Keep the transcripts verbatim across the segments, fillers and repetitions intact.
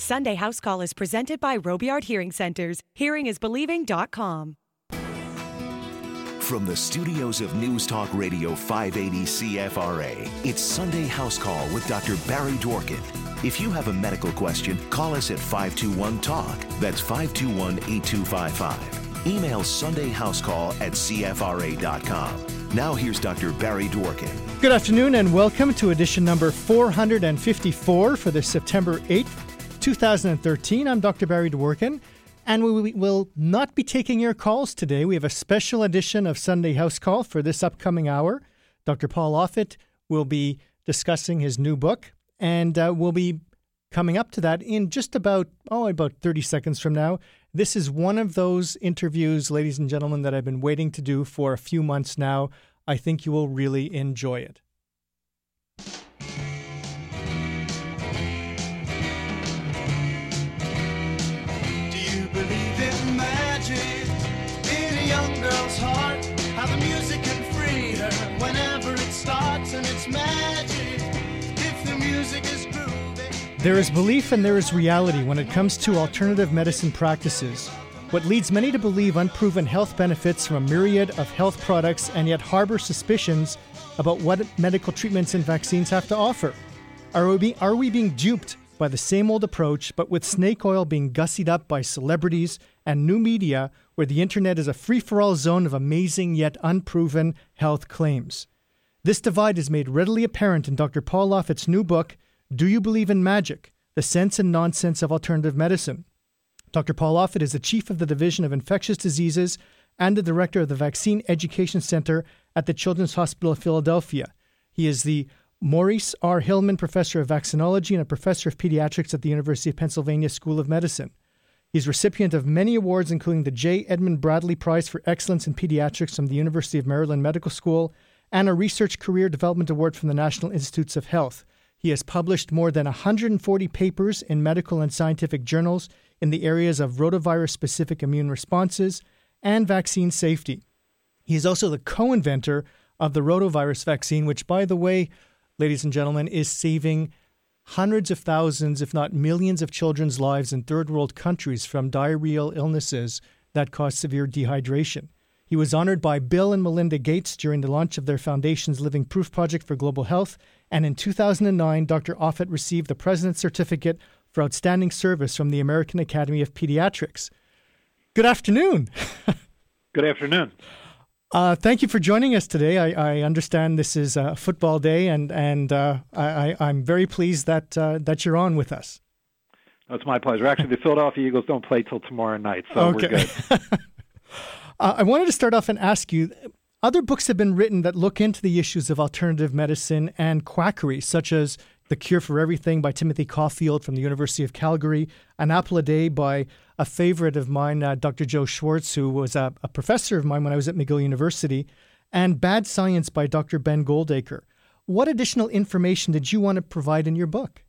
Sunday House Call is presented by Robillard Hearing Centers. hearing is believing dot com. From the studios of News Talk Radio five eighty C F R A, it's Sunday House Call with Doctor Barry Dworkin. If you have a medical question, call us at five two one talk. That's five two one, eight two five five. Email Sunday House Call at C F R A dot com. Now here's Doctor Barry Dworkin. Good afternoon and welcome to edition number four hundred fifty-four for the September eighth, two thousand thirteen. I'm Doctor Barry Dworkin, and we will not be taking your calls today. We have a special edition of Sunday House Call for this upcoming hour. Doctor Paul Offit will be discussing his new book, and uh, we'll be coming up to that in just about, oh, about thirty seconds from now. This is one of those interviews, ladies and gentlemen, that I've been waiting to do for a few months now. I think you will really enjoy it. Young girl's heart, how the music can free her whenever it starts, and it's magic if the music is groovy. There is belief and there is reality when it comes to alternative medicine practices. What leads many to believe unproven health benefits from a myriad of health products and yet harbor suspicions about what medical treatments and vaccines have to offer. Are we, be, are we being duped by the same old approach, but with snake oil being gussied up by celebrities and new media, where the internet is a free-for-all zone of amazing yet unproven health claims? This divide is made readily apparent in Doctor Paul Offit's new book, Do You Believe in Magic? The Sense and Nonsense of Alternative Medicine. Doctor Paul Offit is the chief of the Division of Infectious Diseases and the director of the Vaccine Education Center at the Children's Hospital of Philadelphia. He is the Maurice R. Hillman Professor of Vaccinology and a Professor of Pediatrics at the University of Pennsylvania School of Medicine. He's recipient of many awards, including the J. Edmund Bradley Prize for Excellence in Pediatrics from the University of Maryland Medical School and a Research Career Development Award from the National Institutes of Health. He has published more than one hundred forty papers in medical and scientific journals in the areas of rotavirus-specific immune responses and vaccine safety. He is also the co-inventor of the rotavirus vaccine, which, by the way, ladies and gentlemen, is saving hundreds of thousands, if not millions of children's lives in third world countries from diarrheal illnesses that cause severe dehydration. He was honored by Bill and Melinda Gates during the launch of their foundation's Living Proof Project for Global Health, and in two thousand nine, Doctor Offit received the President's Certificate for Outstanding Service from the American Academy of Pediatrics. Good afternoon. Good afternoon. Uh, thank you for joining us today. I, I understand this is a football day, and and uh, I, I'm very pleased that uh, that you're on with us. Oh, it's my pleasure. Actually, the Philadelphia Eagles don't play till tomorrow night, so okay. We're good. uh, I wanted to start off and ask you, other books have been written that look into the issues of alternative medicine and quackery, such as The Cure for Everything by Timothy Caulfield from the University of Calgary, An Apple a Day by a favorite of mine, uh, Doctor Joe Schwartz, who was a, a professor of mine when I was at McGill University, and Bad Science by Doctor Ben Goldacre. What additional information did you want to provide in your book?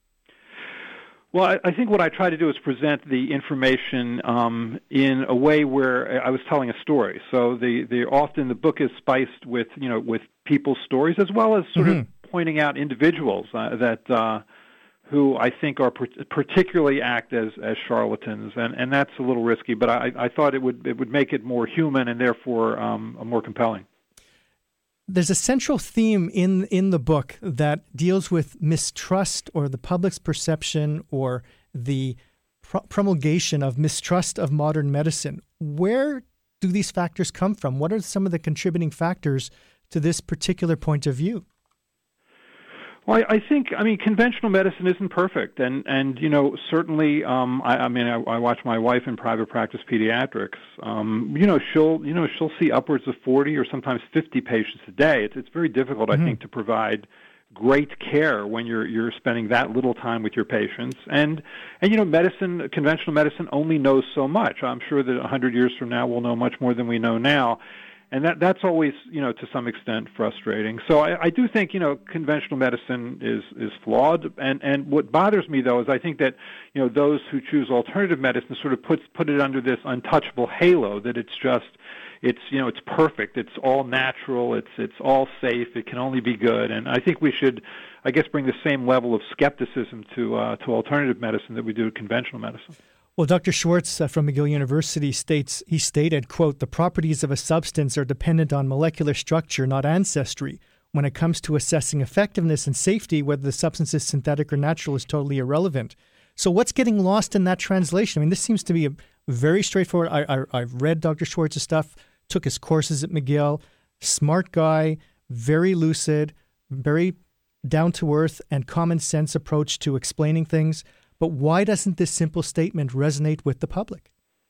Well, I, I think what I try to do is present the information um, in a way where I was telling a story. So the, the often the book is spiced with, you know, with people's stories, as well as sort mm-hmm. of pointing out individuals uh, that uh, who I think are per- particularly act as, as charlatans, and, and that's a little risky. But I, I thought it would it would make it more human and therefore um, more compelling. There's a central theme in in the book that deals with mistrust or the public's perception or the pro- promulgation of mistrust of modern medicine. Where do these factors come from? What are some of the contributing factors to this particular point of view? Well, I, I think, I mean, conventional medicine isn't perfect, and, and you know, certainly, um, I, I mean, I, I watch my wife in private practice pediatrics. Um, you know, she'll, you know, she'll see upwards of forty or sometimes fifty patients a day. It's, it's very difficult, mm-hmm. I think, to provide great care when you're you're spending that little time with your patients. And and you know, medicine, conventional medicine, only knows so much. I'm sure that a hundred years from now, we'll know much more than we know now. And that that's always, you know, to some extent frustrating. So I, I do think, you know, conventional medicine is, is flawed. And, and what bothers me, though, is I think that, you know, those who choose alternative medicine sort of puts put it under this untouchable halo that it's just, it's, you know, it's perfect. It's all natural. It's it's all safe. It can only be good. And I think we should, I guess, bring the same level of skepticism to uh, to alternative medicine that we do to conventional medicine. Well, Doctor Schwartz uh, from McGill University states, he stated, quote, "The properties of a substance are dependent on molecular structure, not ancestry. When it comes to assessing effectiveness and safety, whether the substance is synthetic or natural is totally irrelevant." So what's getting lost in that translation? I mean, this seems to be a very straightforward. I, I, I've read Doctor Schwartz's stuff, took his courses at McGill, smart guy, very lucid, very down-to-earth and common sense approach to explaining things. But why doesn't this simple statement resonate with the public?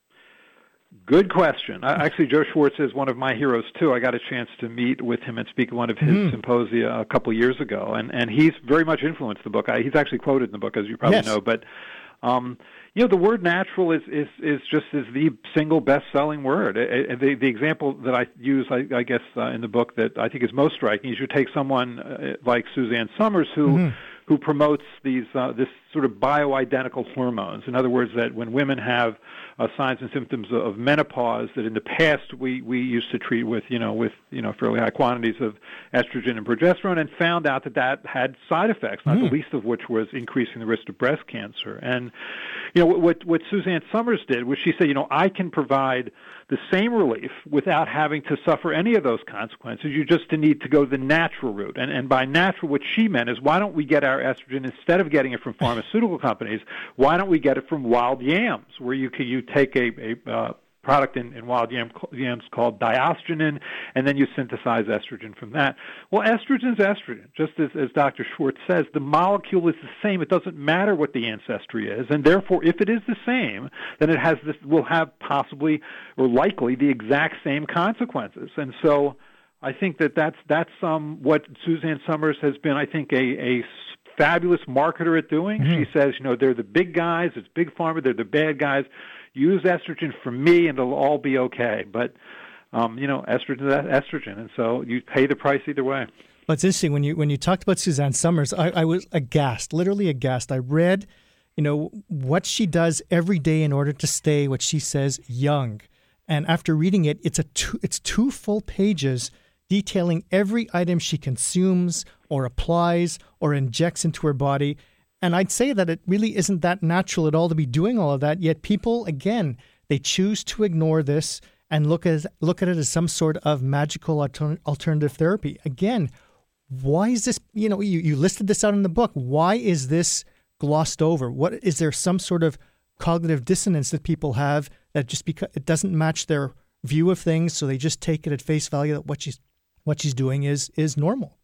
Good question. I, actually, Joe Schwartz is one of my heroes, too. I got a chance to meet with him and speak at one of his mm. symposia a couple of years ago, and, and he's very much influenced the book. I, he's actually quoted in the book, as you probably yes. know. But, um, you know, the word natural is, is, is just is the single best-selling word. It, it, the, the example that I use, I, I guess, uh, in the book that I think is most striking is you take someone uh, like Suzanne Somers, who... Mm-hmm. who promotes these uh, this sort of bioidentical hormones. In other words, that when women have uh, signs and symptoms of menopause, that in the past we, we used to treat with you know with you know fairly high quantities of estrogen and progesterone, and found out that that had side effects, not mm. the least of which was increasing the risk of breast cancer. And you know what what Suzanne Somers did was she said, you know, I can provide the same relief without having to suffer any of those consequences. You just need to go the natural route. And, and by natural, what she meant is, why don't we get our estrogen, instead of getting it from pharmaceutical companies, why don't we get it from wild yams, where you can, you take a, a uh, product in, in wild yam, yams called diosgenin, and then you synthesize estrogen from that. Well, estrogen's estrogen. Just as, as Doctor Schwartz says, the molecule is the same. It doesn't matter what the ancestry is, and therefore, if it is the same, then it has this will have possibly or likely the exact same consequences. And so, I think that that's that's um, what Suzanne Somers has been, I think, a, a fabulous marketer at doing. Mm-hmm. She says, you know, they're the big guys. It's big pharma. They're the bad guys. Use estrogen for me, and it'll all be okay. But, um, you know, estrogen is estrogen, and so you pay the price either way. Well, it's interesting. When you when you talked about Suzanne Somers, I, I was aghast, literally aghast. I read, you know, what she does every day in order to stay, what she says, young. And after reading it, it's a two, it's two full pages detailing every item she consumes or applies or injects into her body. And I'd say that it really isn't that natural at all to be doing all of that. Yet people, again, they choose to ignore this and look at look at it as some sort of magical alter- alternative therapy. Again, why is this? You know, you, you listed this out in the book. Why is this glossed over? What is there some sort of cognitive dissonance that people have that just because it doesn't match their view of things, so they just take it at face value that what she's what she's doing is is normal?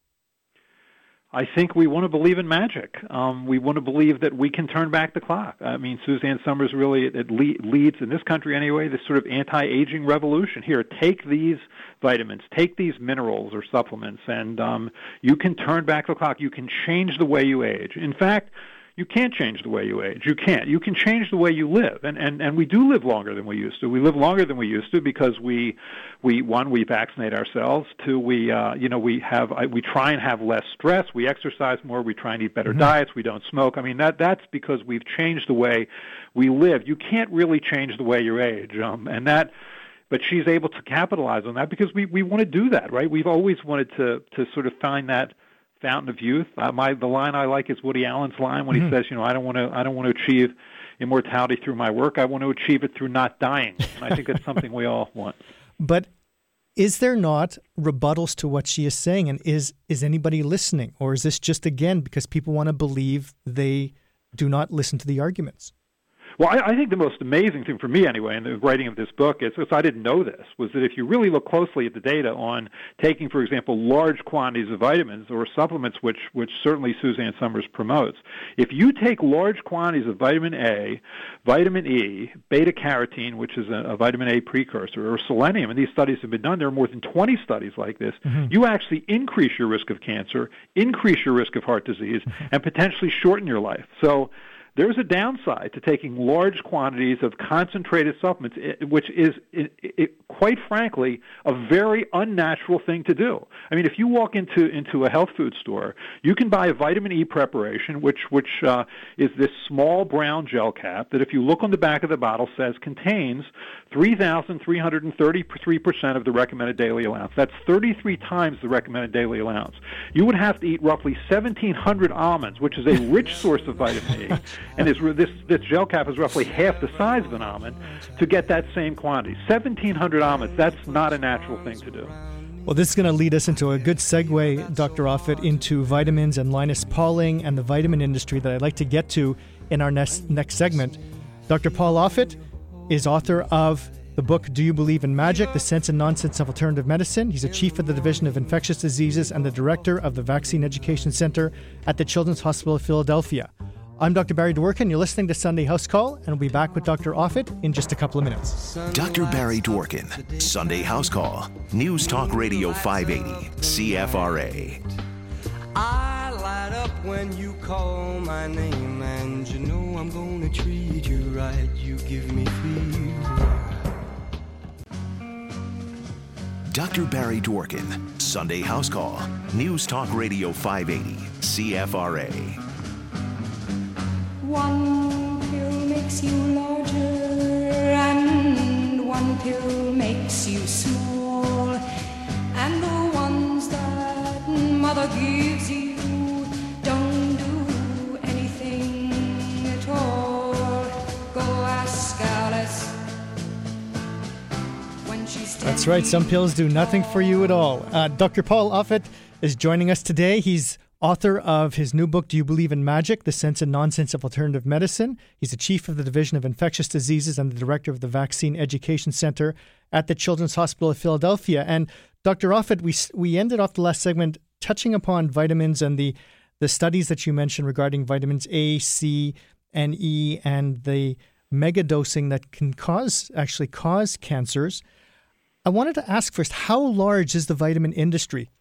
I think we want to believe in magic. Um, we want to believe that we can turn back the clock. I mean, Suzanne Somers really it le- leads, in this country anyway, this sort of anti-aging revolution. Here, take these vitamins, take these minerals or supplements, and um, you can turn back the clock. You can change the way you age. In fact, you can't change the way you age. You can't. You can change the way you live, and and and we do live longer than we used to. We live longer than we used to because we, we one we vaccinate ourselves. Two, we uh, you know we have we try and have less stress. We exercise more. We try and eat better mm-hmm. diets. We don't smoke. I mean that that's because we've changed the way we live. You can't really change the way you age, um, and that. But she's able to capitalize on that because we we want to do that, right? We've always wanted to to sort of find that fountain of youth. Uh, my the line I like is Woody Allen's line when mm-hmm. he says, "You know, I don't want to I don't want to achieve immortality through my work. I want to achieve it through not dying." And I think that's something we all want. But is there not rebuttals to what she is saying? And is is anybody listening, or is this just again because people want to believe they do not listen to the arguments? Well, I, I think the most amazing thing for me, anyway, in the writing of this book is, because I didn't know this, was that if you really look closely at the data on taking, for example, large quantities of vitamins or supplements, which which certainly Suzanne Somers promotes, if you take large quantities of vitamin A, vitamin E, beta-carotene, which is a, a vitamin A precursor, or selenium, and these studies have been done, there are more than twenty studies like this, mm-hmm. you actually increase your risk of cancer, increase your risk of heart disease, mm-hmm. and potentially shorten your life. So there's a downside to taking large quantities of concentrated supplements, which is, it, it, quite frankly, a very unnatural thing to do. I mean, if you walk into, into a health food store, you can buy a vitamin E preparation, which, which uh, is this small brown gel cap that, if you look on the back of the bottle, says contains three thousand three hundred thirty-three percent of the recommended daily allowance. That's thirty-three times the recommended daily allowance. You would have to eat roughly seventeen hundred almonds, which is a rich source of vitamin E, and is, this, this gel cap is roughly half the size of an almond, to get that same quantity. seventeen hundred almonds, that's not a natural thing to do. Well, this is going to lead us into a good segue, Doctor Offit, into vitamins and Linus Pauling and the vitamin industry that I'd like to get to in our next, next segment. Doctor Paul Offit is author of the book Do You Believe in Magic? The Sense and Nonsense of Alternative Medicine. He's a chief of the Division of Infectious Diseases and the director of the Vaccine Education Center at the Children's Hospital of Philadelphia. I'm Doctor Barry Dworkin. You're listening to Sunday House Call, and we'll be back with Doctor Offit in just a couple of minutes. Doctor Barry Dworkin, Sunday House Call, News Talk Radio five eighty, C F R A. I light up when you call my name, and you know I'm gonna treat you right. You give me fever. Doctor Barry Dworkin, Sunday House Call, News Talk Radio five eighty, C F R A. One pill makes you larger, and one pill makes you small, and the ones that mother gives you don't do anything at all. Go ask Alice when she's ten. That's right, some pills do nothing for you at all. Uh, Doctor Paul Offit is joining us today. He's author of his new book, Do You Believe in Magic? The Sense and Nonsense of Alternative Medicine. He's the chief of the Division of Infectious Diseases and the director of the Vaccine Education Center at the Children's Hospital of Philadelphia. And Doctor Offit, we we ended off the last segment touching upon vitamins and the, the studies that you mentioned regarding vitamins A, C, and E, and the megadosing that can cause actually cause cancers. I wanted to ask first, how large is the vitamin industry?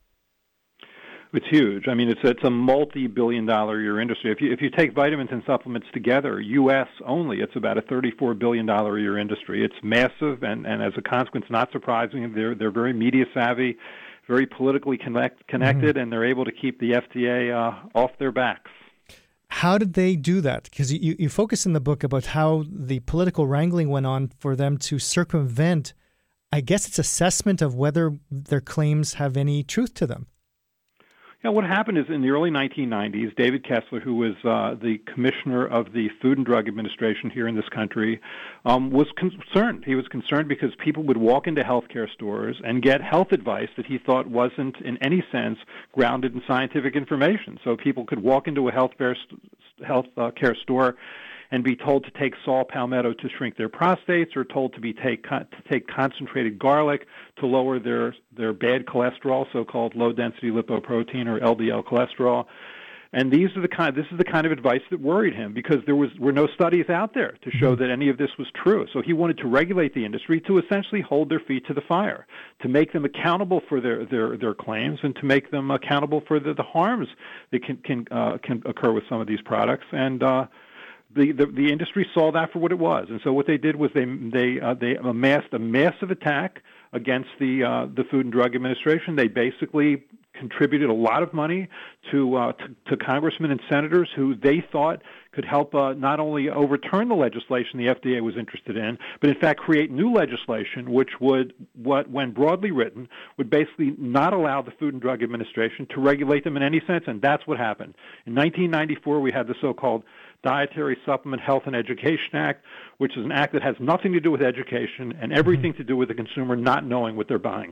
It's huge. I mean, it's it's a multi-billion dollar a year industry. If you if you take vitamins and supplements together, U S only, it's about a thirty-four billion dollars a year industry. It's massive, and, and as a consequence, not surprising, they're they're very media savvy, very politically connect, connected, mm-hmm. and they're able to keep the F D A uh, off their backs. How did they do that? Because you, you focus in the book about how the political wrangling went on for them to circumvent, I guess it's assessment of whether their claims have any truth to them. Yeah, what happened is in the early nineteen nineties, David Kessler, who was uh, the commissioner of the Food and Drug Administration here in this country, um, was concerned. He was concerned because people would walk into healthcare stores and get health advice that he thought wasn't in any sense grounded in scientific information. So people could walk into a health care, health, uh, care store and be told to take saw palmetto to shrink their prostates, or told to be take to take concentrated garlic to lower their their bad cholesterol, so-called low-density lipoprotein or L D L cholesterol. And these are the kind. This is the kind of advice that worried him, because there was were no studies out there to show that any of this was true. So he wanted to regulate the industry to essentially hold their feet to the fire, to make them accountable for their their, their claims, and to make them accountable for the, the harms that can can uh, can occur with some of these products. And uh, The, the the industry saw that for what it was, and so what they did was they they uh, they amassed a massive attack against the uh, the Food and Drug Administration. They basically contributed a lot of money to, uh, to to congressmen and senators who they thought could help uh, not only overturn the legislation the F D A was interested in, but in fact create new legislation which would, what when broadly written, would basically not allow the Food and Drug Administration to regulate them in any sense, and that's what happened. In nineteen ninety-four, we had the so-called Dietary Supplement Health and Education Act, which is an act that has nothing to do with education and everything to do with the consumer not knowing what they're buying.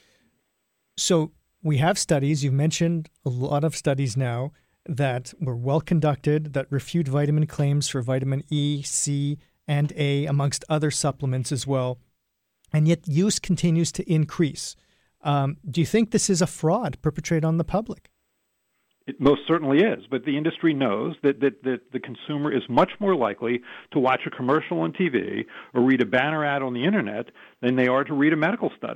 So we have studies, you've mentioned a lot of studies now that were well conducted, that refute vitamin claims for vitamin E, C, and A, amongst other supplements as well. And yet use continues to increase. Um, do you think this is a fraud perpetrated on the public? It most certainly is, but the industry knows that, that, that the consumer is much more likely to watch a commercial on T V or read a banner ad on the Internet than they are to read a medical study.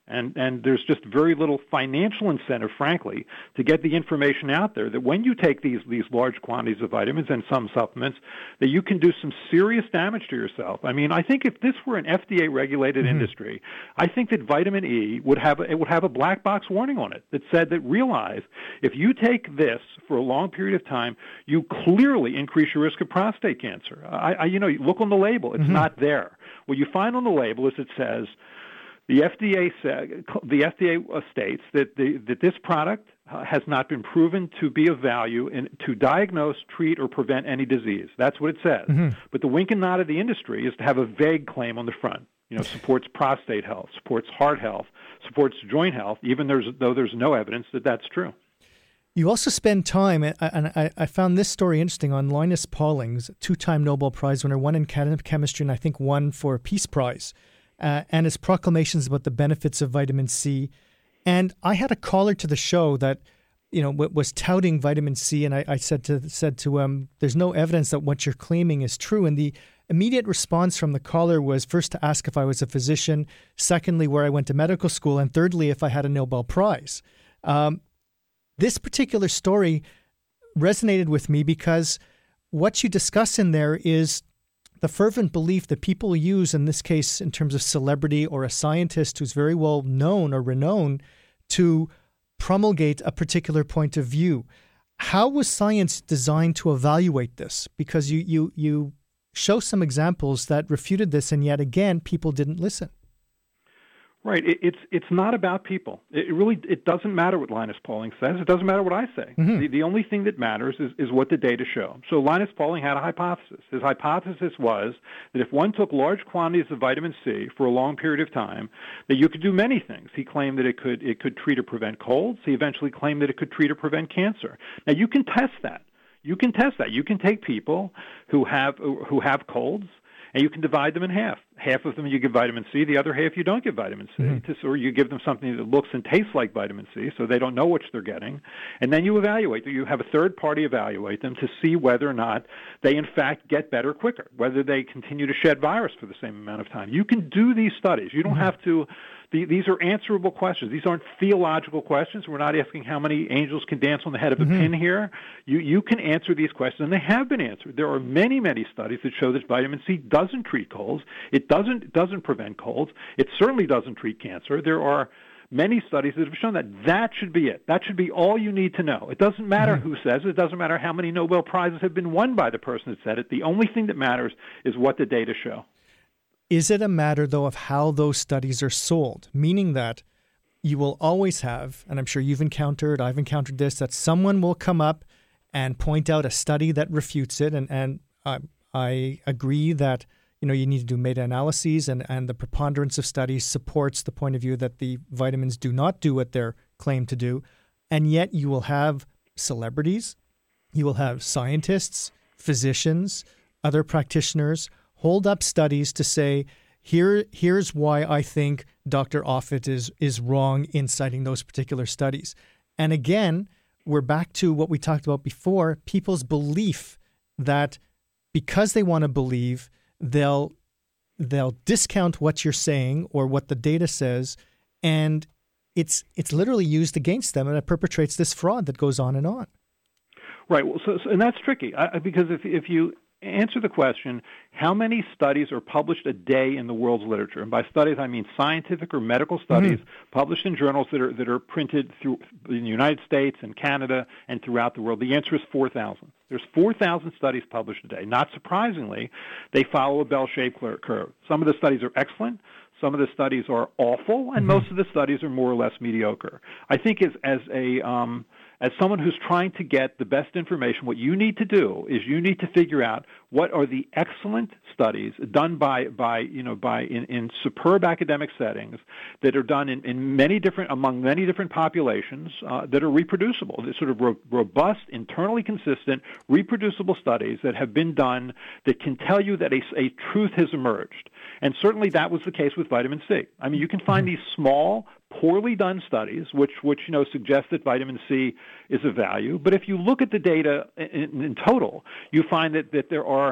And and there's just very little financial incentive, frankly, to get the information out there that when you take these, these large quantities of vitamins and some supplements, that you can do some serious damage to yourself. I mean, I think if this were an F D A-regulated mm-hmm. industry, I think that vitamin E would have a, it would have a black box warning on it that said that realize if you take this for a long period of time, you clearly increase your risk of prostate cancer. I, I you know, you look on the label; it's mm-hmm. not there. What you find on the label is it says. The F D A said, the F D A states that the, that this product uh, has not been proven to be of value in, to diagnose, treat, or prevent any disease. That's what it says. Mm-hmm. But the wink and nod of the industry is to have a vague claim on the front. You know, supports prostate health, supports heart health, supports joint health, even there's, though there's no evidence that that's true. You also spend time, and I, I found this story interesting, on Linus Pauling's two-time Nobel Prize winner, one in chemistry and I think one for a Peace Prize. Uh, and his proclamations about the benefits of vitamin C. And I had a caller to the show that, you know, w- was touting vitamin C, and I, I said to said to him, "There's no evidence that what you're claiming is true." And the immediate response from the caller was first to ask if I was a physician, secondly where I went to medical school, and thirdly if I had a Nobel Prize. Um, this particular story resonated with me because what you discuss in there is the fervent belief that people use, in this case, in terms of celebrity or a scientist who's very well known or renowned, to promulgate a particular point of view. How was science designed to evaluate this? Because you you you show some examples that refuted this, and yet again, people didn't listen. Right. It, it's it's not about people. It really it doesn't matter what Linus Pauling says. It doesn't matter what I say. Mm-hmm. The, the only thing that matters is, is what the data show. So Linus Pauling had a hypothesis. His hypothesis was that if one took large quantities of vitamin C for a long period of time, that you could do many things. He claimed that it could it could treat or prevent colds. He eventually claimed that it could treat or prevent cancer. Now you can test that. You can test that. You can take people who have who have colds, and you can divide them in half. Half of them you give vitamin C, the other half you don't give vitamin C. Mm-hmm. To, or you give them something that looks and tastes like vitamin C so they don't know which they're getting. And then you evaluate. You have a third party evaluate them to see whether or not they in fact get better quicker, whether they continue to shed virus for the same amount of time. You can do these studies. You don't mm-hmm. have to... The, these are answerable questions. These aren't theological questions. We're not asking how many angels can dance on the head of a mm-hmm. pin here. You you can answer these questions, and they have been answered. There are many, many studies that show that vitamin C doesn't treat colds. It doesn't doesn't prevent colds. It certainly doesn't treat cancer. There are many studies that have shown that. That should be it. That should be all you need to know. It doesn't matter mm-hmm. who says it. It doesn't matter how many Nobel Prizes have been won by the person that said it. The only thing that matters is what the data show. Is it a matter, though, of how those studies are sold? Meaning that you will always have, and I'm sure you've encountered, I've encountered this, that someone will come up and point out a study that refutes it. And, and I, I agree that, you know, you need to do meta-analyses, and, and the preponderance of studies supports the point of view that the vitamins do not do what they're claimed to do. And yet you will have celebrities, you will have scientists, physicians, other practitioners hold up studies to say, here, here's why I think Doctor Offit is is wrong in citing those particular studies. And again, we're back to what we talked about before, people's belief that because they want to believe, they'll they'll discount what you're saying or what the data says, and it's it's literally used against them, and it perpetrates this fraud that goes on and on. Right. Well, so, so and that's tricky I, because if if you answer the question, how many studies are published a day in the world's literature? And by studies, I mean scientific or medical studies mm-hmm. published in journals that are that are printed through in the United States and Canada and throughout the world. The answer is four thousand. There's four thousand studies published a day. Not surprisingly, they follow a bell-shaped curve. Some of the studies are excellent. Some of the studies are awful, and mm-hmm. most of the studies are more or less mediocre. I think as as a um, as someone who's trying to get the best information, what you need to do is you need to figure out what are the excellent studies done by, by you know, by in, in superb academic settings that are done in, in many different, among many different populations uh, that are reproducible. They're sort of ro- robust, internally consistent, reproducible studies that have been done that can tell you that a, a truth has emerged. And certainly that was the case with vitamin C. I mean, you can find these small, poorly done studies, which, which you know, suggest that vitamin C is of value. But if you look at the data in, in total, you find that, that there are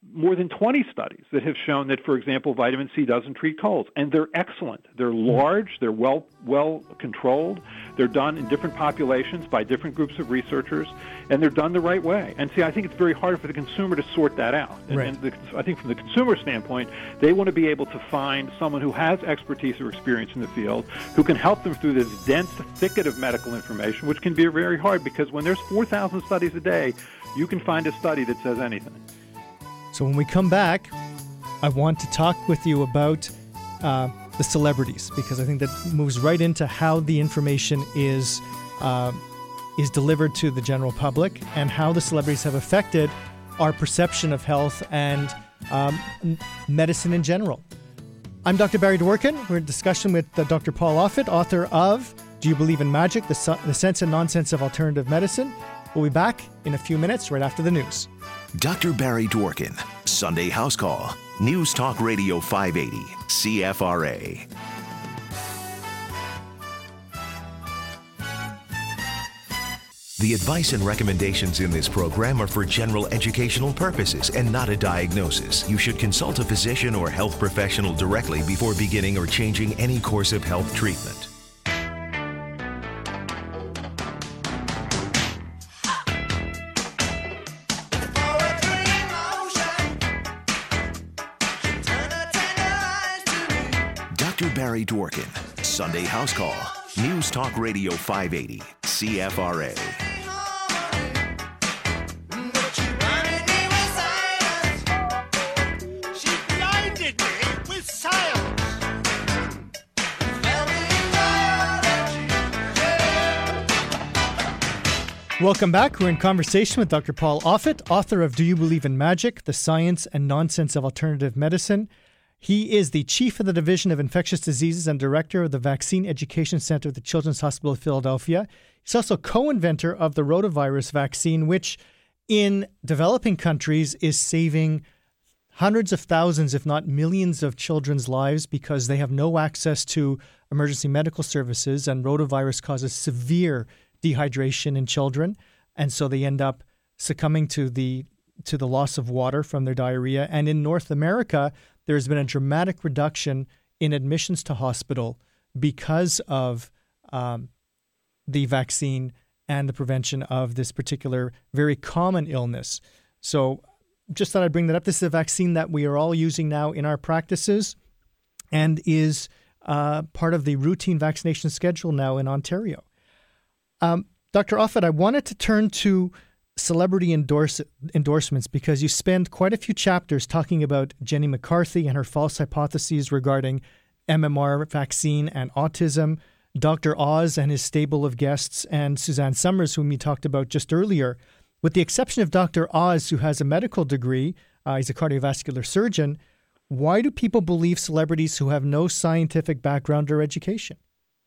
more than twenty studies that have shown that, for example, vitamin C doesn't treat colds, and they're excellent. They're large, they're well well controlled, they're done in different populations by different groups of researchers, and they're done the right way. And see, I think it's very hard for the consumer to sort that out. And, right. and the, I think from the consumer standpoint, they want to be able to find someone who has expertise or experience in the field, who can help them through this dense thicket of medical information, which can be very hard because when there's four thousand studies a day, you can find a study that says anything. So when we come back, I want to talk with you about uh, the celebrities, because I think that moves right into how the information is uh, is delivered to the general public and how the celebrities have affected our perception of health and um, medicine in general. I'm Doctor Barry Dworkin. We're in discussion with uh, Doctor Paul Offit, author of Do You Believe in Magic? The, Su- the Sense and Nonsense of Alternative Medicine. We'll be back in a few minutes right after the news. Doctor Barry Dworkin, Sunday House Call, News Talk Radio five eighty, C F R A. The advice and recommendations in this program are for general educational purposes and not a diagnosis. You should consult a physician or health professional directly before beginning or changing any course of health treatment. Doctor Barry Dworkin, Sunday House Call, News Talk Radio five eighty, C F R A. Welcome back. We're in conversation with Doctor Paul Offit, author of Do You Believe in Magic? The Science and Nonsense of Alternative Medicine. He is the chief of the Division of Infectious Diseases and director of the Vaccine Education Center at the Children's Hospital of Philadelphia. He's also co-inventor of the rotavirus vaccine, which in developing countries is saving hundreds of thousands, if not millions of children's lives because they have no access to emergency medical services, and rotavirus causes severe dehydration in children, and so they end up succumbing to the to the loss of water from their diarrhea. And in North America, there's been a dramatic reduction in admissions to hospital because of um, the vaccine and the prevention of this particular very common illness. So just thought I'd bring that up. This is a vaccine that we are all using now in our practices and is uh, part of the routine vaccination schedule now in Ontario. Um, Doctor Offit, I wanted to turn to celebrity endorse, endorsements because you spend quite a few chapters talking about Jenny McCarthy and her false hypotheses regarding M M R vaccine and autism, Doctor Oz and his stable of guests, and Suzanne Summers, whom you talked about just earlier. With the exception of Doctor Oz, who has a medical degree, uh, he's a cardiovascular surgeon, why do people believe celebrities who have no scientific background or education?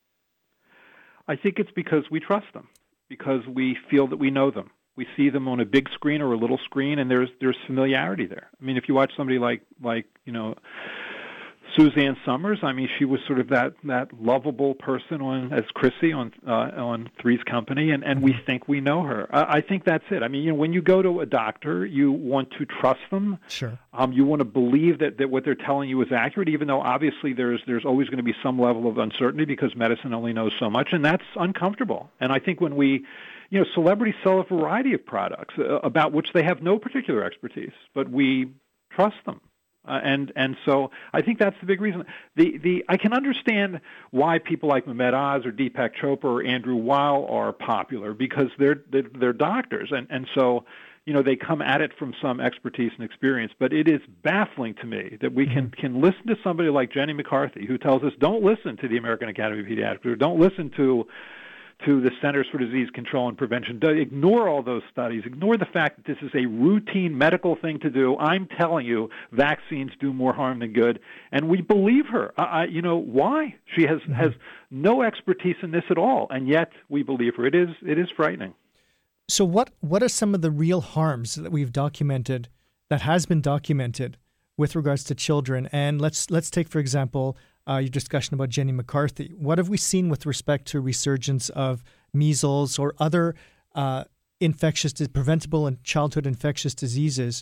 I think it's because we trust them, because we feel that we know them. We see them on a big screen or a little screen, and there's there's familiarity there. I mean, if you watch somebody like like you know Suzanne Summers, I mean, she was sort of that that lovable person on as Chrissy on uh, on Three's Company, and, and we think we know her. I, I think that's it. I mean, you know, when you go to a doctor, you want to trust them. Sure. Um, you want to believe that, that what they're telling you is accurate, even though obviously there's there's always going to be some level of uncertainty because medicine only knows so much, and that's uncomfortable. And I think when we You know, celebrities sell a variety of products uh, about which they have no particular expertise, but we trust them. Uh, and and so I think that's the big reason. The the I can understand why people like Mehmet Oz or Deepak Chopra or Andrew Weil are popular because they're they're, they're doctors, and, and so you know they come at it from some expertise and experience. But it is baffling to me that we can can listen to somebody like Jenny McCarthy who tells us don't listen to the American Academy of Pediatrics or don't listen to. to the Centers for Disease Control and Prevention. Ignore all those studies. Ignore the fact that this is a routine medical thing to do. I'm telling you, vaccines do more harm than good, and we believe her. I, I, you know, why? She has, mm-hmm. has no expertise in this at all, and yet we believe her. It is it is frightening. So what, what are some of the real harms that we've documented, that has been documented with regards to children? And let's let's take, for example, Uh, your discussion about Jenny McCarthy. What have we seen with respect to resurgence of measles or other uh, infectious, preventable and childhood infectious diseases?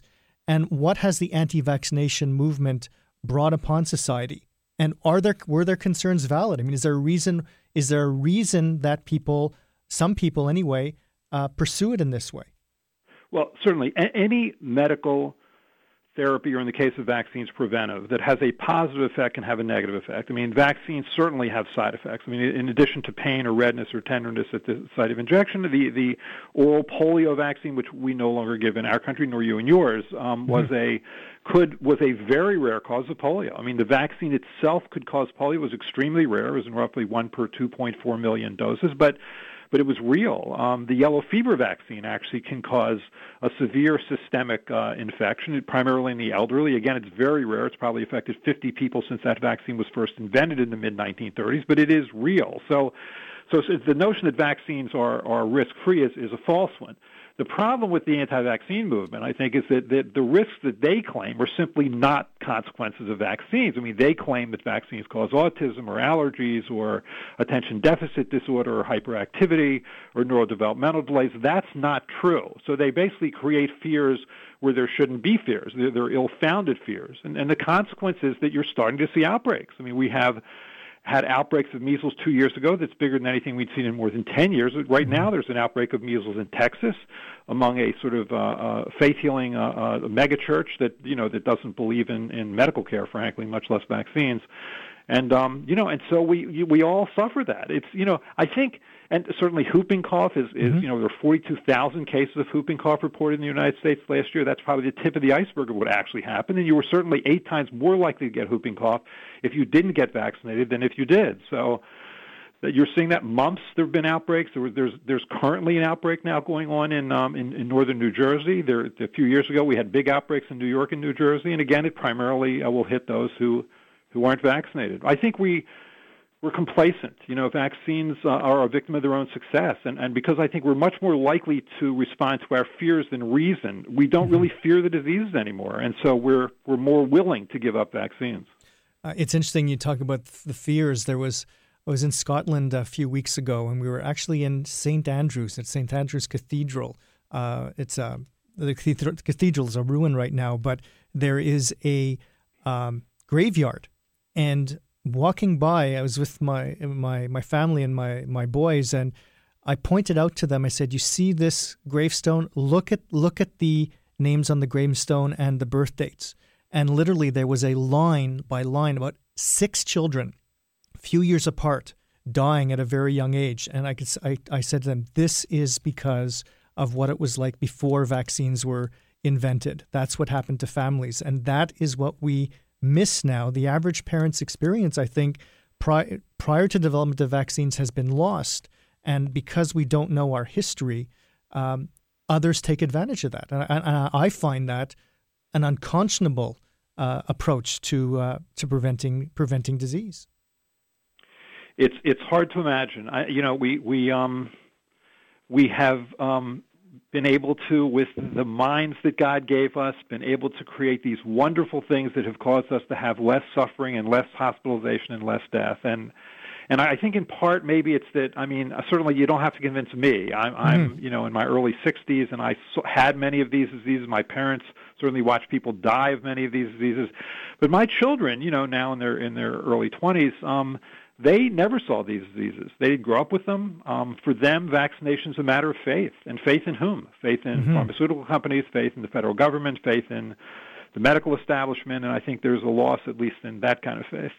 and what has the anti-vaccination movement brought upon society? And are there were their concerns valid? I mean, is there a reason? Is there a reason that people, some people anyway, uh, pursue it in this way? Well, certainly, a- any medical therapy, or in the case of vaccines, preventive, that has a positive effect can have a negative effect. I mean, vaccines certainly have side effects. I mean, in addition to pain or redness or tenderness at the site of injection, the, the oral polio vaccine, which we no longer give in our country, nor you and yours, um, was a could was a very rare cause of polio. I mean, the vaccine itself could cause polio. It was extremely rare. It was in roughly one per two point four million doses, but but it was real. Um, the yellow fever vaccine actually can cause a severe systemic uh, infection, primarily in the elderly. Again, it's very rare. It's probably affected fifty people since that vaccine was first invented in the mid nineteen thirties, but it is real. So, so, so the notion that vaccines are, are risk-free is, is a false one. The problem with the anti-vaccine movement, I think, is that, that the risks that they claim are simply not consequences of vaccines. I mean, they claim that vaccines cause autism or allergies or attention deficit disorder or hyperactivity or neurodevelopmental delays. That's not true. So they basically create fears where there shouldn't be fears. They're, they're ill-founded fears. And, and the consequence is that you're starting to see outbreaks. I mean, we have had outbreaks of measles two years ago that's bigger than anything we'd seen in more than ten years. Right now there's an outbreak of measles in Texas among a sort of uh, uh, faith-healing uh, uh, megachurch that, you know, that doesn't believe in, in medical care, frankly, much less vaccines. And, um, you know, and so we we all suffer that. It's, you know, I think, and certainly whooping cough is, is mm-hmm. you know, there are forty-two thousand cases of whooping cough reported in the United States last year. That's probably the tip of the iceberg of what actually happened. And you were certainly eight times more likely to get whooping cough if you didn't get vaccinated than if you did. So you're seeing that. Mumps, there have been outbreaks. There was, there's there's currently an outbreak now going on in, um, in in northern New Jersey. There a few years ago we had big outbreaks in New York and New Jersey, and again it primarily uh, will hit those who who aren't vaccinated. I think we we're complacent. You know, vaccines uh, are a victim of their own success, and and because I think we're much more likely to respond to our fears than reason, we don't really fear the diseases anymore, and so we're we're more willing to give up vaccines. Uh, it's interesting you talk about the fears. There was. I was in Scotland a few weeks ago, and we were actually in Saint Andrews, at Saint Andrews Cathedral. Uh, it's a, the cathedral is a ruin right now, but there is a um, graveyard. And walking by, I was with my my my family and my my boys, and I pointed out to them. I said, "You see this gravestone? Look at look at the names on the gravestone and the birth dates." And literally, there was a line by line about six children, few years apart, dying at a very young age. And I, could, I, I said to them, this is because of what it was like before vaccines were invented. That's what happened to families. And that is what we miss now. The average parent's experience, I think, pri- prior to development of vaccines has been lost. And because we don't know our history, um, others take advantage of that. And I, and I find that an unconscionable uh, approach to uh, to preventing preventing disease. It's it's hard to imagine. I, you know, we we um we have um, been able to, with the minds that God gave us, been able to create these wonderful things that have caused us to have less suffering and less hospitalization and less death. And and I think in part maybe it's that, I mean, certainly you don't have to convince me. I'm, mm-hmm. I'm you know, in my early sixties, and I had many of these diseases. My parents certainly watched people die of many of these diseases. But my children, you know, now in their in their early twenties, um, they never saw these diseases. They didn't grow up with them. Um, for them, vaccination is a matter of faith. And faith in whom? Faith in mm-hmm. pharmaceutical companies, faith in the federal government, faith in the medical establishment. And I think there's a loss, at least in that kind of faith.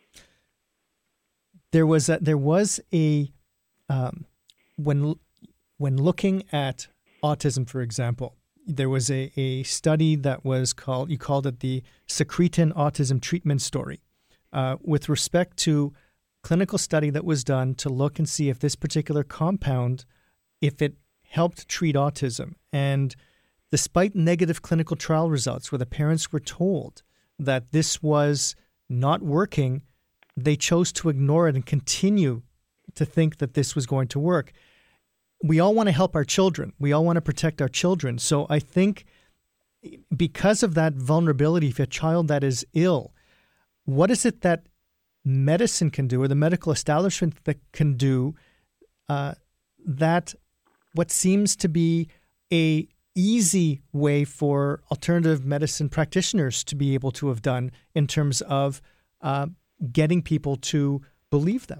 There was a, there was a um, when when looking at autism, for example, there was a, a study that was called, you called it the Secretin Autism Treatment Story, uh, with respect to clinical study that was done to look and see if this particular compound, if it helped treat autism. And despite negative clinical trial results where the parents were told that this was not working, they chose to ignore it and continue to think that this was going to work. We all want to help our children. We all want to protect our children. So I think because of that vulnerability, if a child that is ill, what is it that medicine can do, or the medical establishment that can do, uh, that what seems to be a easy way for alternative medicine practitioners to be able to have done in terms of uh, getting people to believe them?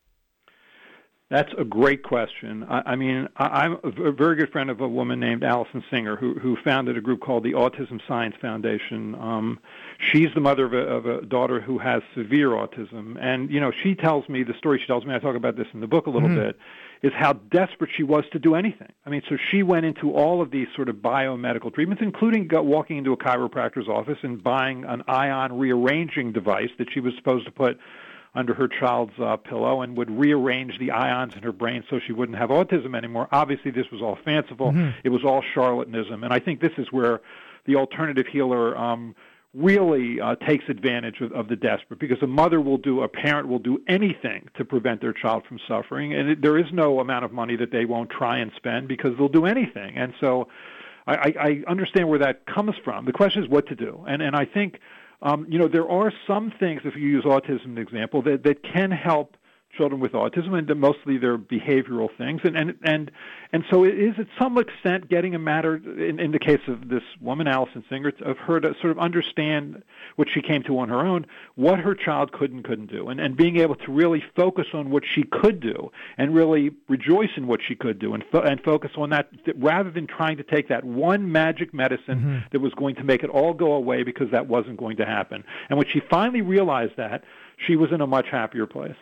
That's a great question. I, I mean, I, I'm a very good friend of a woman named Allison Singer who, who founded a group called the Autism Science Foundation. Um, she's the mother of a, of a daughter who has severe autism. And, you know, she tells me, the story she tells me, I talk about this in the book a little mm-hmm. bit, is how desperate she was to do anything. I mean, so she went into all of these sort of biomedical treatments, including go, walking into a chiropractor's office and buying an ion rearranging device that she was supposed to put under her child's uh, pillow and would rearrange the ions in her brain so she wouldn't have autism anymore. Obviously, this was all fanciful. Mm-hmm. It was all charlatanism. And I think this is where the alternative healer um, really uh, takes advantage of, of the desperate, because a mother will do, a parent will do anything to prevent their child from suffering. And it, there is no amount of money that they won't try and spend, because they'll do anything. And so I, I understand where that comes from. The question is what to do. And, and I think Um, you know, there are some things, if you use autism as an example, that, that can help children with autism, and mostly they're behavioral things. And, and, and, and so it is, at some extent, getting a matter, in, in the case of this woman, Allison Singer, of her to sort of understand what she came to on her own, what her child could and couldn't do, and, and being able to really focus on what she could do and really rejoice in what she could do, and, fo- and focus on that, rather than trying to take that one magic medicine mm-hmm. that was going to make it all go away, because that wasn't going to happen. And when she finally realized that, she was in a much happier place.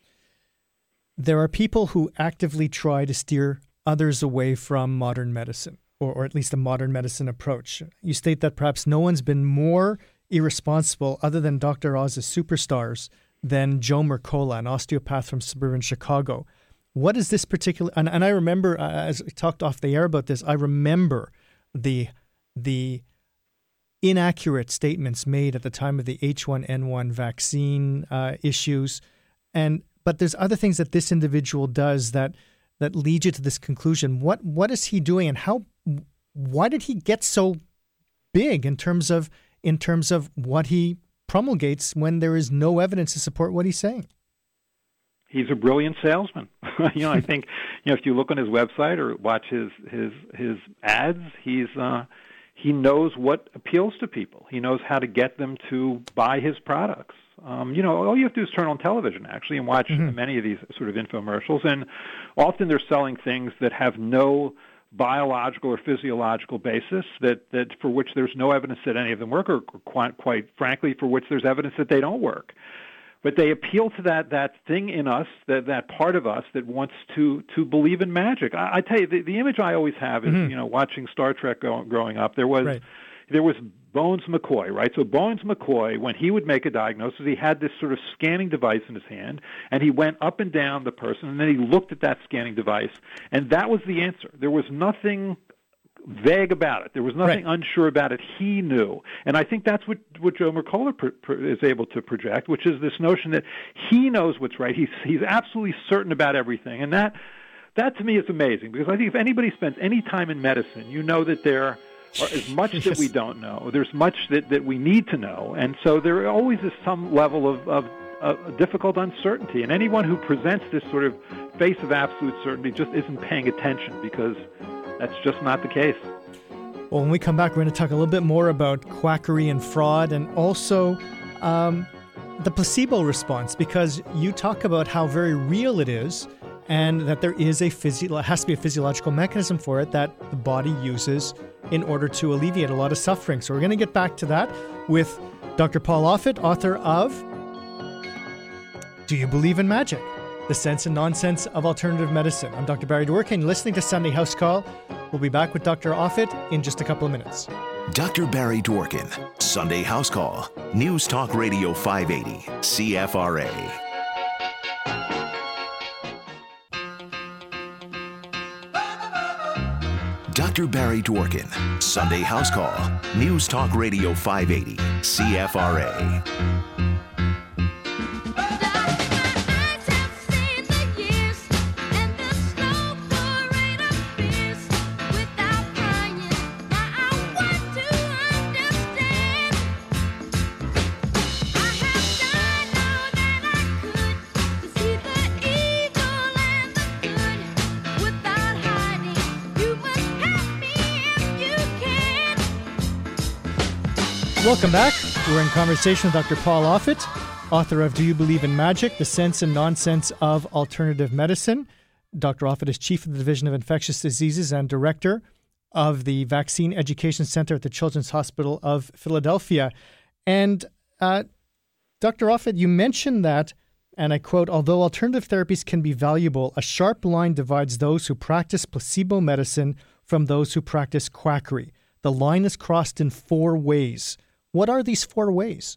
There are people who actively try to steer others away from modern medicine, or, or at least a modern medicine approach. You state that perhaps no one's been more irresponsible, other than Doctor Oz's superstars, than Joe Mercola, an osteopath from suburban Chicago. What is this particular... And, and I remember, uh, as we talked off the air about this, I remember the the inaccurate statements made at the time of the H one N one vaccine uh, issues. And But there's other things that this individual does that that lead you to this conclusion. What what is he doing, and how? Why did he get so big in terms of in terms of what he promulgates when there is no evidence to support what he's saying? He's a brilliant salesman. you know, I think you know if you look on his website or watch his his his ads, he's uh, he knows what appeals to people. He knows how to get them to buy his products. Um, you know, all you have to do is turn on television, actually, and watch mm-hmm. many of these sort of infomercials. And often they're selling things that have no biological or physiological basis, that, that for which there's no evidence that any of them work, or quite, quite frankly, for which there's evidence that they don't work. But they appeal to that, that thing in us, that, that part of us that wants to, to believe in magic. I, I tell you, the, the image I always have is, mm-hmm. you know, watching Star Trek go, growing up, there was... Right. There was Bones McCoy, right? So Bones McCoy, when he would make a diagnosis, he had this sort of scanning device in his hand, and he went up and down the person, and then he looked at that scanning device, and that was the answer. There was nothing vague about it. There was nothing right. unsure about it. He knew. And I think that's what, what Joe Mercola pr- pr- is able to project, which is this notion that he knows what's right. He's, he's absolutely certain about everything. And that, that, to me, is amazing, because I think if anybody spends any time in medicine, you know that there or as much yes. that we don't know. There's much that, that we need to know. And so there always is some level of, of, of difficult uncertainty. And anyone who presents this sort of face of absolute certainty just isn't paying attention, because that's just not the case. Well, when we come back, we're going to talk a little bit more about quackery and fraud, and also um, the placebo response, because you talk about how very real it is, and that there is a physio- has to be a physiological mechanism for it that the body uses in order to alleviate a lot of suffering. So we're going to get back to that with Doctor Paul Offit, author of Do You Believe in Magic? The Sense and Nonsense of Alternative Medicine. I'm Doctor Barry Dworkin, listening to Sunday House Call. We'll be back with Doctor Offit in just a couple of minutes. Doctor Barry Dworkin, Sunday House Call, News Talk Radio five eighty, C F R A. Doctor Barry Dworkin, Sunday House Call, News Talk Radio five eighty, C F R A. Without hiding, you must help me if you Welcome back. We're in conversation with Doctor Paul Offit, author of Do You Believe in Magic? The Sense and Nonsense of Alternative Medicine. Doctor Offit is chief of the Division of Infectious Diseases and director of the Vaccine Education Center at the Children's Hospital of Philadelphia. And uh, Doctor Offit, you mentioned that, and I quote, although alternative therapies can be valuable, a sharp line divides those who practice placebo medicine from those who practice quackery. The line is crossed in four ways. What are these four ways?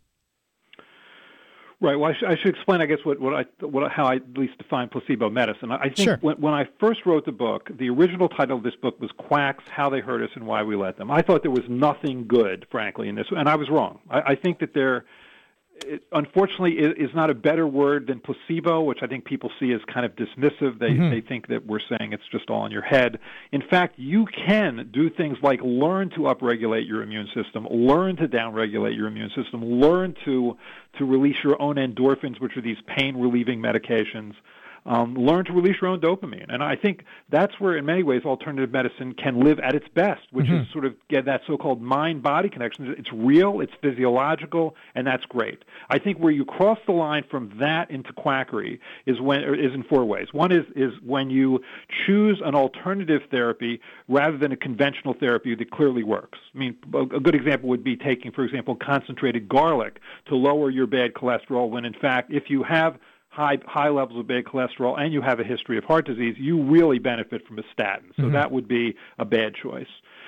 Right. Well, I, sh- I should explain, I guess, what, what I, what, how I at least define placebo medicine. I think Sure. when, when I first wrote the book, the original title of this book was Quacks, How They Hurt Us and Why We Let Them. I thought there was nothing good, frankly, in this, and I was wrong. I, I think that there, it, unfortunately, is, is not a better word than placebo, which I think people see as kind of dismissive. They, mm-hmm. they think that we're saying it's just all in your head. In fact, you can do things like learn to upregulate your immune system, learn to downregulate your immune system, learn to to release your own endorphins, which are these pain-relieving medications. Um, learn to release your own dopamine. And I think that's where, in many ways, alternative medicine can live at its best, which mm-hmm. is sort of get that so-called mind-body connection. It's real, it's physiological, and that's great. I think where you cross the line from that into quackery is when is in four ways. One is, is when you choose an alternative therapy rather than a conventional therapy that clearly works. I mean, a good example would be taking, for example, concentrated garlic to lower your bad cholesterol when, in fact, if you have high high levels of bad cholesterol and you have a history of heart disease, you really benefit from a statin. So mm-hmm. that would be a bad choice.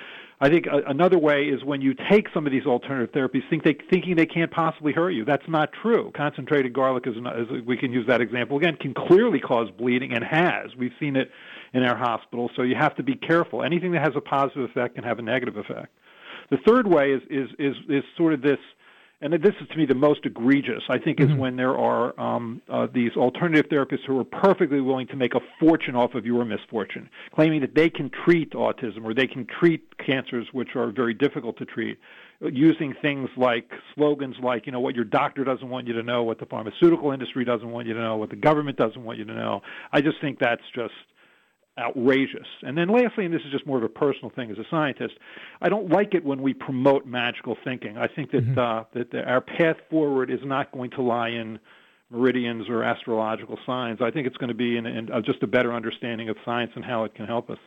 I think a, another way is when you take some of these alternative therapies think they, thinking they can't possibly hurt you. That's not true. Concentrated garlic, is, is we can use that example again, can clearly cause bleeding and has. We've seen it in our hospitals, so you have to be careful. Anything that has a positive effect can have a negative effect. The third way is is is, is sort of this, and this is, to me, the most egregious, I think, is mm-hmm. when there are um, uh, these alternative therapists who are perfectly willing to make a fortune off of your misfortune, claiming that they can treat autism or they can treat cancers which are very difficult to treat, using things like slogans like, you know, what your doctor doesn't want you to know, what the pharmaceutical industry doesn't want you to know, what the government doesn't want you to know. I just think that's just outrageous. And then lastly, and this is just more of a personal thing as a scientist, I don't like it when we promote magical thinking. I think that mm-hmm. uh, that the, our path forward is not going to lie in meridians or astrological signs. I think it's going to be in, in uh, just a better understanding of science and how it can help us.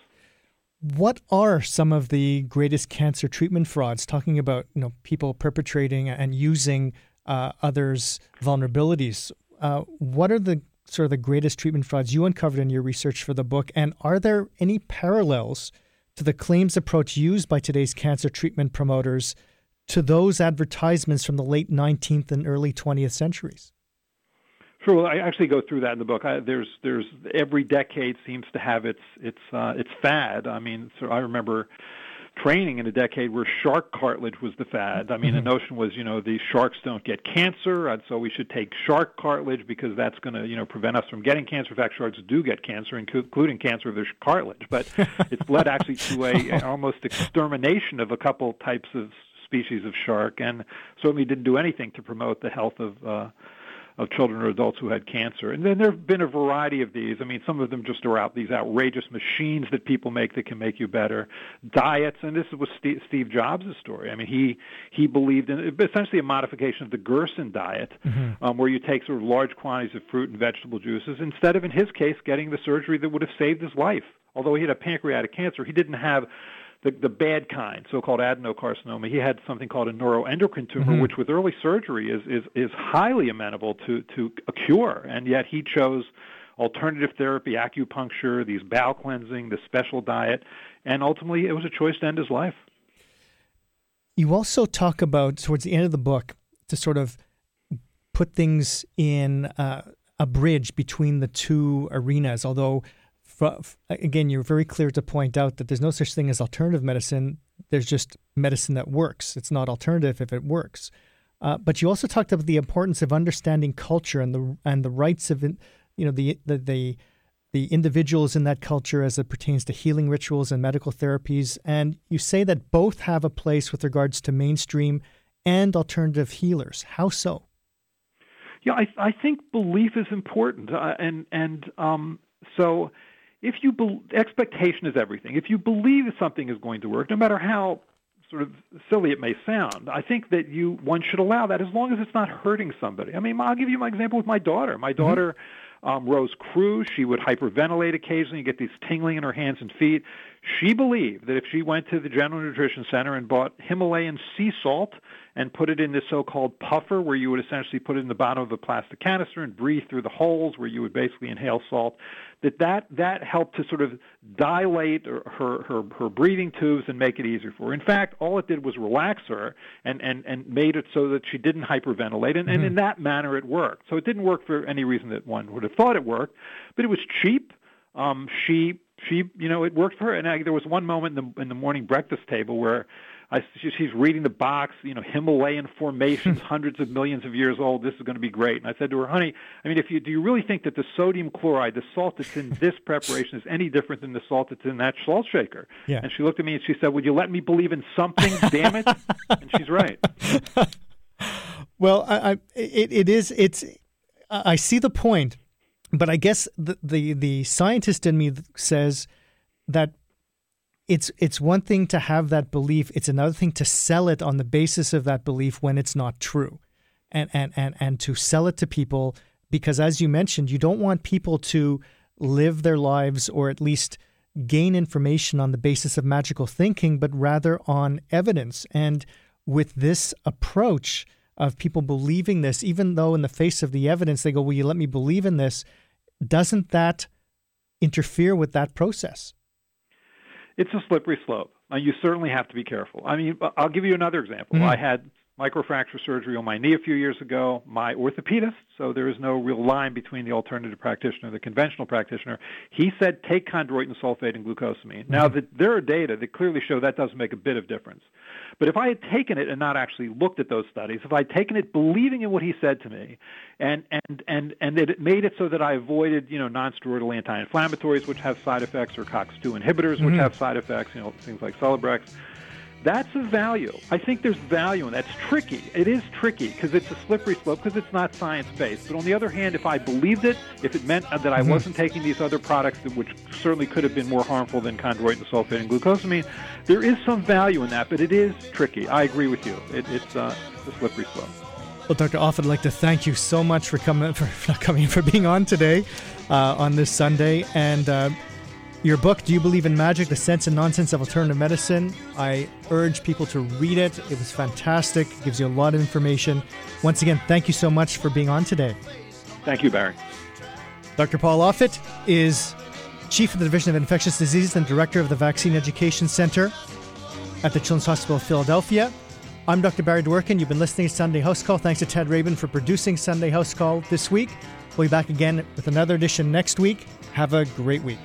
What are some of the greatest cancer treatment frauds? Talking about, you know, people perpetrating and using uh, others' vulnerabilities. Uh, what are the sort of the greatest treatment frauds you uncovered in your research for the book? And are there any parallels to the claims approach used by today's cancer treatment promoters to those advertisements from the late nineteenth and early twentieth centuries? Sure. Well, I actually go through that in the book. I, there's, there's every decade seems to have its, its, uh, its fad. I mean, so I remember training in a decade where shark cartilage was the fad. I mean, mm-hmm. the notion was, you know, the sharks don't get cancer, and so we should take shark cartilage because that's going to, you know, prevent us from getting cancer. In fact, sharks do get cancer, including cancer of their cartilage. But it's led actually to a, a almost extermination of a couple types of species of shark, and certainly didn't do anything to promote the health of uh, of children or adults who had cancer. And then there have been a variety of these. I mean, some of them just are out these outrageous machines that people make that can make you better. Diets, and this was Steve, Steve Jobs' story. I mean, he he believed in essentially a modification of the Gerson diet, mm-hmm. um, where you take sort of large quantities of fruit and vegetable juices instead of, in his case, getting the surgery that would have saved his life. Although he had a pancreatic cancer, he didn't have The, the bad kind, so-called adenocarcinoma. He had something called a neuroendocrine tumor, mm-hmm. which with early surgery is, is, is highly amenable to, to a cure, and yet he chose alternative therapy, acupuncture, these bowel cleansing, this special diet, and ultimately it was a choice to end his life. You also talk about, towards the end of the book, to sort of put things in uh, a bridge between the two arenas, although again, you're very clear to point out that there's no such thing as alternative medicine. There's just medicine that works. It's not alternative if it works. Uh, but you also talked about the importance of understanding culture and the and the rights of, you know, the the the, the individuals in that culture as it pertains to healing rituals and medical therapies. And you say that both have a place with regards to mainstream and alternative healers. How so? Yeah, I I think belief is important, uh, and and um, so. If you be, expectation is everything. If you believe something is going to work, no matter how sort of silly it may sound, I think that you one should allow that as long as it's not hurting somebody. I mean, I'll give you my example with my daughter. My daughter mm-hmm. um, Rose Crew, she would hyperventilate occasionally, get these tingling in her hands and feet. She believed that if she went to the General Nutrition Center and bought Himalayan sea salt and put it in this so-called puffer where you would essentially put it in the bottom of a plastic canister and breathe through the holes where you would basically inhale salt, that that, that helped to sort of dilate her, her, her breathing tubes and make it easier for her. In fact, all it did was relax her and, and, and made it so that she didn't hyperventilate, and, mm-hmm. and in that manner it worked. So it didn't work for any reason that one would have thought it worked, but it was cheap. Um, she, she, you know, it worked for her. And I, there was one moment in the, in the morning breakfast table where I, she, she's reading the box, you know, Himalayan formations, hundreds of millions of years old. This is going to be great. And I said to her, honey, I mean, if you do you really think that the sodium chloride, the salt that's in this preparation, is any different than the salt that's in that salt shaker? Yeah. And she looked at me and she said, would you let me believe in something, damn it? And she's right. Well, I, I, it, it is, it's, I see the point. But I guess the, the, the scientist in me says that it's it's one thing to have that belief. It's another thing to sell it on the basis of that belief when it's not true. And, and, and, and to sell it to people because, as you mentioned, you don't want people to live their lives or at least gain information on the basis of magical thinking, but rather on evidence. And with this approach of people believing this, even though in the face of the evidence they go, will you let me believe in this? Doesn't that interfere with that process? It's a slippery slope. Uh, you certainly have to be careful. I mean, I'll give you another example. Mm-hmm. I had microfracture surgery on my knee a few years ago. My orthopedist, so there is no real line between the alternative practitioner and the conventional practitioner, he said take chondroitin sulfate and glucosamine. Mm-hmm. Now, the, there are data that clearly show that doesn't make a bit of difference. But if I had taken it and not actually looked at those studies, if I had taken it believing in what he said to me, and and and and it made it so that I avoided, you know, nonsteroidal anti-inflammatories, which have side effects, or COX two inhibitors, mm-hmm. which have side effects, you know, things like Celebrex, that's of value. I think there's value in that. It's tricky. It is tricky because it's a slippery slope because it's not science-based. But on the other hand, if I believed it, if it meant that I mm-hmm. wasn't taking these other products, that, which certainly could have been more harmful than chondroitin sulfate and glucosamine, there is some value in that, but it is tricky. I agree with you. It, it's, uh, it's a slippery slope. Well, Doctor Offit, I'd like to thank you so much for coming, for not coming, for being on today uh, on this Sunday. And uh, your book, Do You Believe in Magic? The Sense and Nonsense of Alternative Medicine. I urge people to read it. It was fantastic. It gives you a lot of information. Once again, thank you so much for being on today. Thank you, Barry. Doctor Paul Offit is Chief of the Division of Infectious Diseases and Director of the Vaccine Education Center at the Children's Hospital of Philadelphia. I'm Doctor Barry Dworkin. You've been listening to Sunday House Call. Thanks to Ted Rabin for producing Sunday House Call this week. We'll be back again with another edition next week. Have a great week.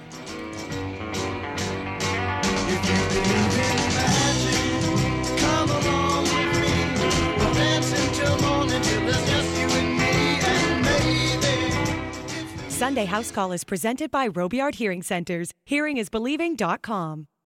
Sunday House Call is presented by Robillard Hearing Centers. hearing is believing dot com.